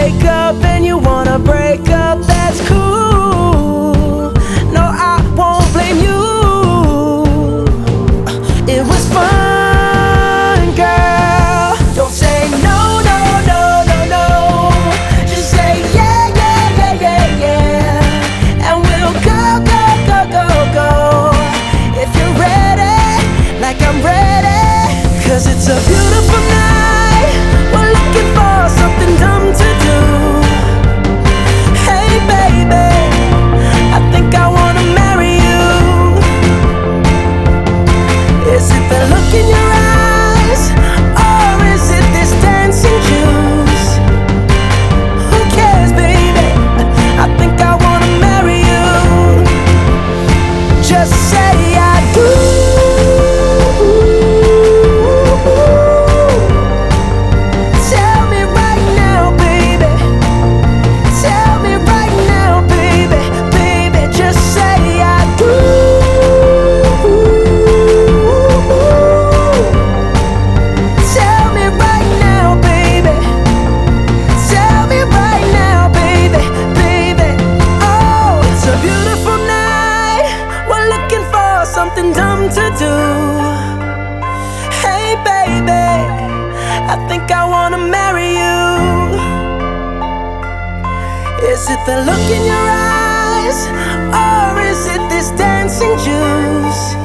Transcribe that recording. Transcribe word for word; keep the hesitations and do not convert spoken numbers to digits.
wake up and you wanna break up, that's cool. No, I won't blame you. It was fun, girl. Don't say no, no, no, no, no. Just say yeah, yeah, yeah, yeah, yeah. And we'll go, go, go, go, go. If you're ready, like I'm ready. Cause it's a beautiful night. We're looking for something dumb to do. Hey baby, I think I wanna marry you. Is it the look in your eyes, or is it this dancing juice? Who cares, baby? I think I wanna marry you. Just say I do. Tell me right now, baby. Tell me right now, baby. Baby, just say I do. Tell me right now, baby. Tell me right now, baby. Baby, oh, it's a beautiful night. We're looking for something dumb to do. Hey baby, I think I wanna marry you. Is it the look in your eyes, or is it this dancing juice?